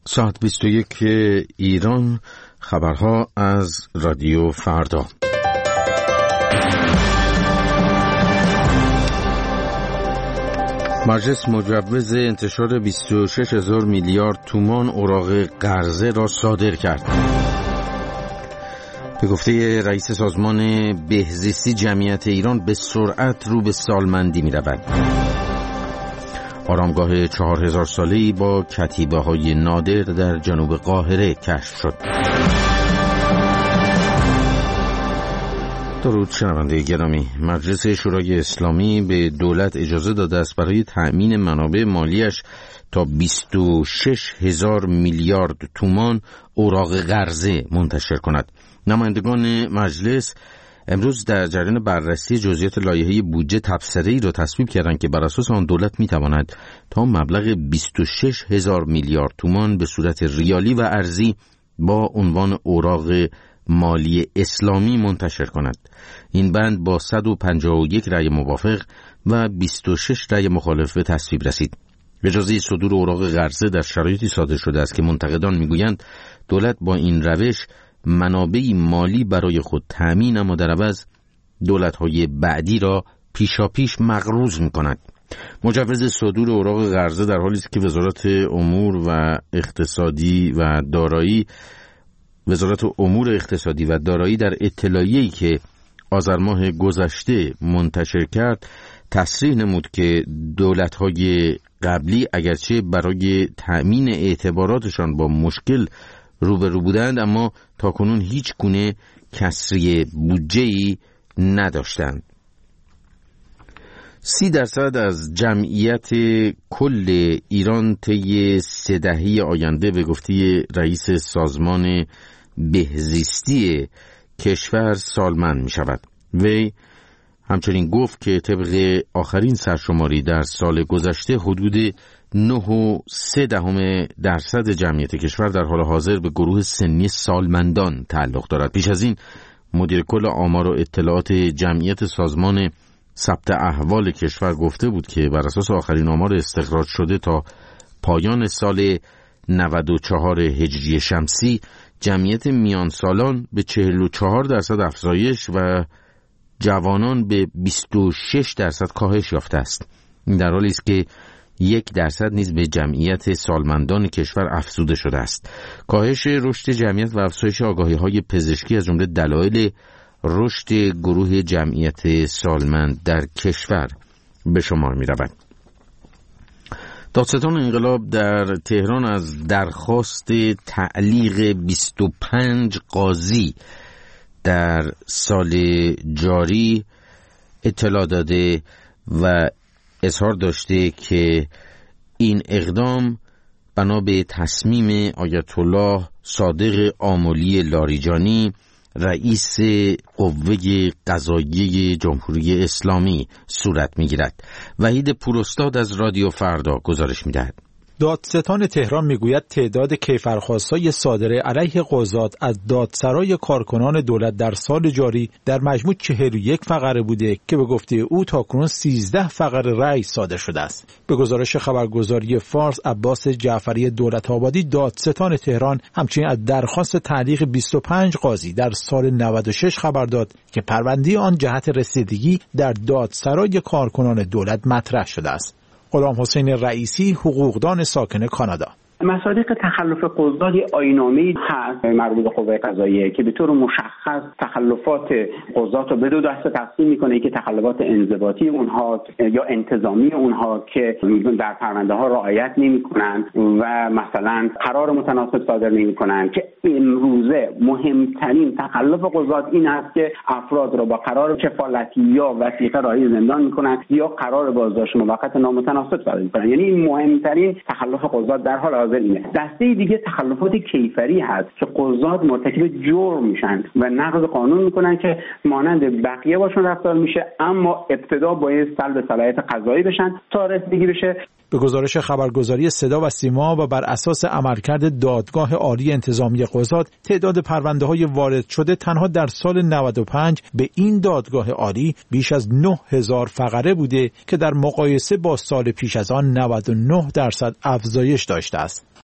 ساعت 21 ایران، خبرها از رادیو فردا. مجلس مجوز انتشار 26,000 میلیارد تومان اوراق قرضه را صادر کرد. به گفته رئیس سازمان بهزیستی جمعیت ایران به سرعت رو به سالمندی می رود. آرامگاه 4000 ساله‌ای با کتیبه‌های نادر در جنوب قاهره کشف شد. درود شنونده گرامی، مجلس شورای اسلامی به دولت اجازه داده است برای تأمین منابع مالیش تا 26,000 میلیارد تومان اوراق قرضه منتشر کند. نمایندگان مجلس امروز در جریان بررسی جزئیات لایحه بودجه تبصره‌ای را تصویب کردند که بر اساس آن دولت می‌تواند تا مبلغ 26,000 میلیارد تومان به صورت ریالی و ارزی با عنوان اوراق مالی اسلامی منتشر کند. این بند با 151 رأی موافق و 26 رأی مخالف به تصویب رسید. اجازه صدور اوراق قرضه در شرایطی صادر شده است که منتقدان می‌گویند دولت با این روش منابعی مالی برای خود تأمین، اما در عوض دولت‌های بعدی را پیشاپیش مقروض می‌کند. مجوز صدور اوراق قرضه در حالی است که وزارت امور اقتصادی و دارایی در اطلاعیه‌ای که آذر ماه گذشته منتشر کرد تصریح نمود که دولت‌های قبلی اگرچه برای تأمین اعتباراتشان با مشکل روبرو بودند، اما تاکنون هیچ گونه کسری بودجه‌ای نداشتند. 30% از جمعیت کل ایران طی 3 دهه آینده به گفته رئیس سازمان بهزیستی کشور سالمند می شود. وی همچنین گفت که طبق آخرین سرشماری در سال گذشته حدود 9.3% جمعیت کشور در حال حاضر به گروه سنی سالمندان تعلق دارد. پیش از این مدیر کل آمار و اطلاعات جمعیت سازمان ثبت احوال کشور گفته بود که بر اساس آخرین آمار استخراج شده تا پایان سال 94 هجری شمسی جمعیت میان سالان به 44% افزایش و جوانان به 26% کاهش یافته است. این در حالی است که 1% نیز به جمعیت سالمندان کشور افزوده شده است. کاهش رشد جمعیت و افزایش آگاهی‌های پزشکی از جمله دلایل رشد گروه جمعیت سالمند در کشور به شمار می رود. دادستان انقلاب در تهران از درخواست تعلیق 25 قاضی در سال جاری اطلاع داده و اظهار داشته که این اقدام بنا به تصمیم آیت الله صادق آملی لاریجانی رئیس قوه قضاییه جمهوری اسلامی صورت می‌گیرد. وحید پوراستاد از رادیو فردا گزارش می‌دهد. دادستان تهران میگوید تعداد کیفرخواست‌های صادره علیه قضات از دادسرای کارکنان دولت در سال جاری در مجموع 41 فقره بوده که به گفته او تاکنون 13 فقره رأی صادر شده است. به گزارش خبرگزاری فارس، عباس جعفری دولت‌آبادی دادستان تهران همچنین از درخواست تعلیق 25 قاضی در سال 96 خبر داد که پرونده آن جهت رسیدگی در دادسرای کارکنان دولت مطرح شده است. غلام حسین رئیسی، حقوقدان ساکن کانادا: مصادیق تخلف قضات آیین‌نامه‌ای هست مربوط به قوه قضاییه که به طور مشخص تخلفات قضات رو به دو دسته تقسیم میکنه که تخلفات انضباطی اونها یا انتظامی اونها که در پرونده ها رعایت نمیکنن و مثلا قرار متناسب صادر نمیکنن، که امروزه مهمترین تخلف قضات این است که افراد را با قرار کفالتی یا وثیقه راهی زندان میکنن یا قرار بازداشت موقت نامتناسب صادر میکنن. یعنی این مهمترین تخلف قضات در حال اینه. دسته دیگه تخلفات کیفری هست که قضات مرتکب جرم میشن و نقض قانون میکنن که مانند بقیه باشون رفتار میشه، اما ابتدا باید سلب صلاحیت قضایی بشن تا رسیدگی بشه. به گزارش خبرگزاری صدا و سیما و بر اساس عملکرد دادگاه عالی انتظامی قضات، تعداد پرونده‌های وارد شده تنها در سال 95 به این دادگاه عالی بیش از 9000 فقره بوده که در مقایسه با سال پیش از آن 99% افزایش داشته است.